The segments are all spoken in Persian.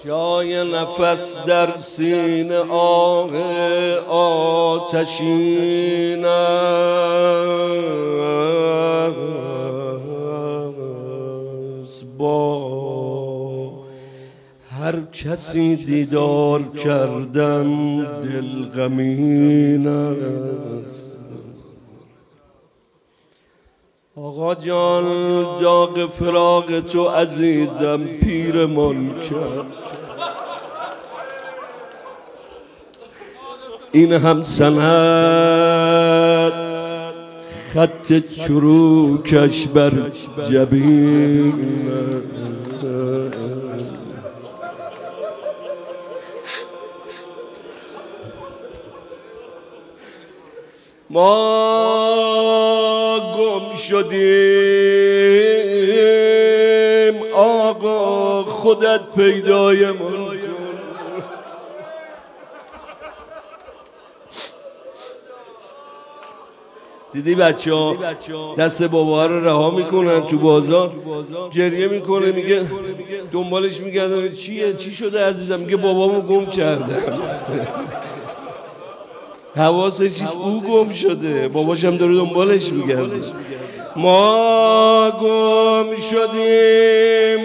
جای نفس در سینه آه آتشین است. با هر کسی دیدار کردم دل غمین است. آقا جان داغ فراق تو عزیزم پیرمان کرد. این هم سند خط چروکش بر جبین. ما گم شدیم آقا خودت پیدایمان کن. دیدی بچه ها دست بابا رو رها میکنن تو بازار، گریه میکنه، میگه دنبالش میگردم چیه چی شده عزیزم، میگه بابامو گم کردم. حواسش او گم شده، باباش هم داره دنبالش میگرده. ما گم شدیم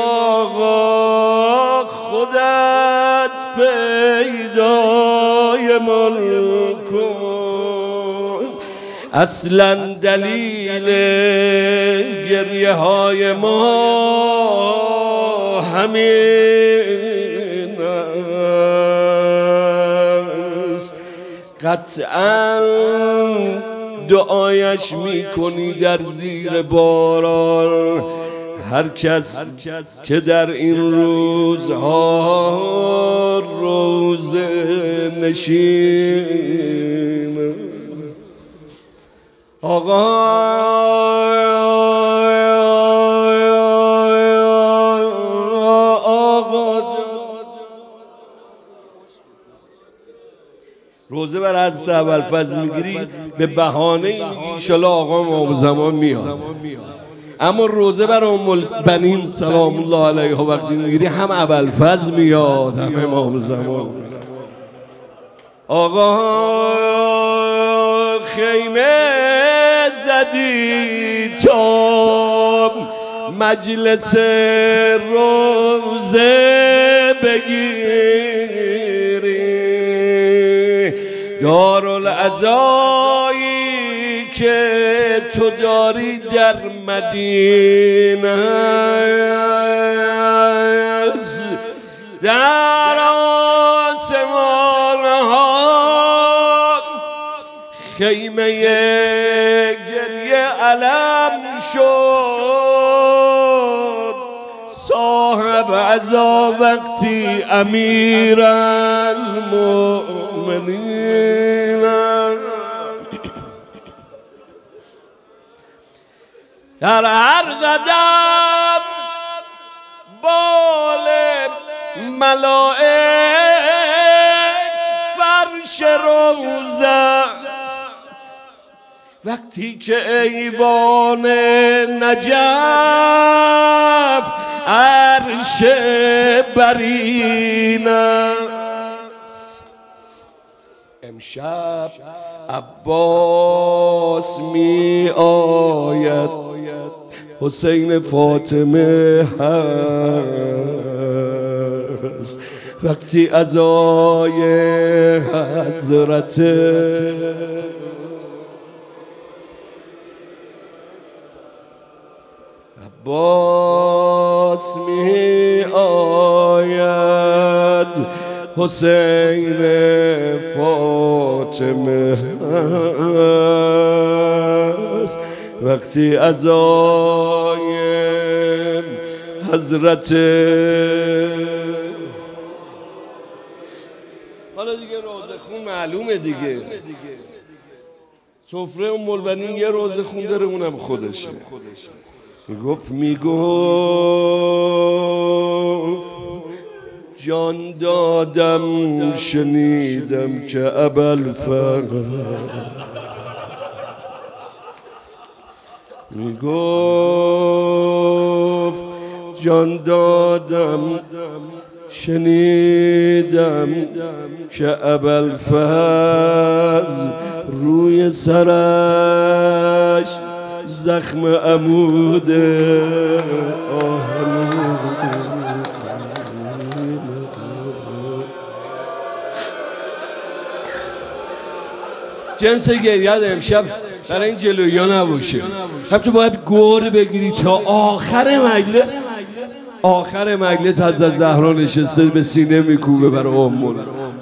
آقا خودت پیدایمان کن. اصلا دلیل گریه های ما همین است. قطعا دعایش میکنی در زیر باران. هر کس که در این روزها روز نشین آقا روزه بر حضرت ابوالفضل میگیری به بهانه این انشالله آقا امام زمان میاد، اما روزه بر ام البنین سلام الله علیها وقتی میگیری هم ابوالفضل میاد هم امام زمان. آقا خیمه زدی تا مجلس روزه بگیری، دارالعزایی که تو داری در مدینه است. در آسمان ها خیمه گریه علم شد. صاحب عزا وقتی امیر المؤمنین در هر قدم بال ملائک فرش روزه است. وقتی که ایوان نجف عرش برین است. امشب عباس می آید، حسین فاطمه هست. وقتی عزای حضرت عباس می آید، حسین فاطمه هست. وقتی عزای حضرت حالا دیگه روزه خون معلومه دیگه، سفره ام البنین یه روزه خون داره اونم خودشه. میگفت جان دادم شنیدم که ابوالفضل میگفت جان دادم شنیدم که ابوالفضل روی سرش زخم عموده. جنس گریت امشب برای این جلویا نباشه. هم تو باید گور بگیری تا آخر مجلس حضرت زهرا نشسته به سینه میکوبه برای امون.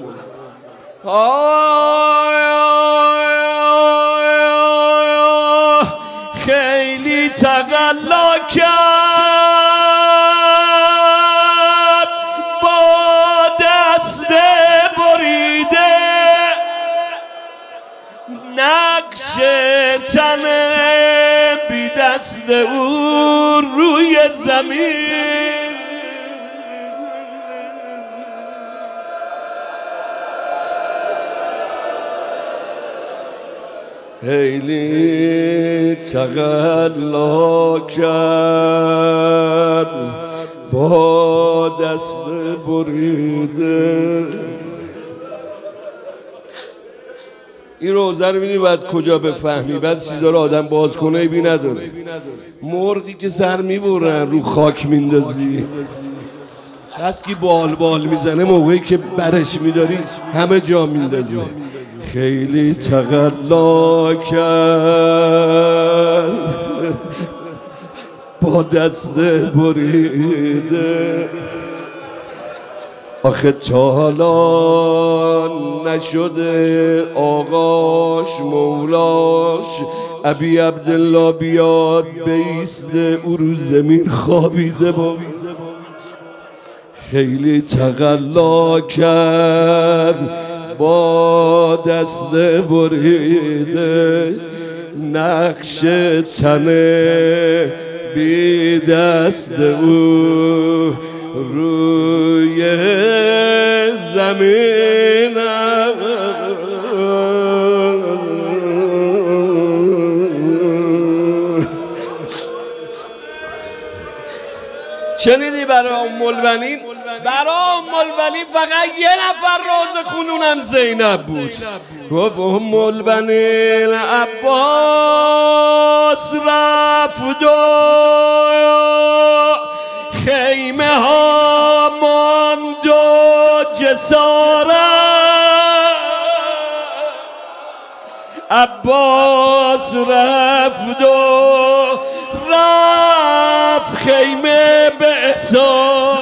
خیلی تقلا کرد با دست بریده، نقش تن بی دست او روی زمین. خیلی تقلا کرد با دست بریده. این روزه رو می‌بینی بعد کجا بفهمی، بعد سیدا رو آدم باز کنه ایبی نداره. مرغی که سر میبرن رو خاک میندازی، هست که بال میزنه، موقعی که برش میداری همه جا میندازی. خیلی تقلا کرد با دست بریده. آخه تا حالا نشده آقاش مولاش ابی عبدالله بیاد بیسته او رو زمین خوابیده با. خیلی تقلا کرد با دست بریده، نقش تن بی دست او روی زمین. شنیدی برای ام البنین؟ برای ام البنین فقط یه نفر راز خونونم زینب بود. گفت ام البنین عباس رفت و خیمه ها ماند و جسارت. عباس رفت و رفت خیمه به اسارت.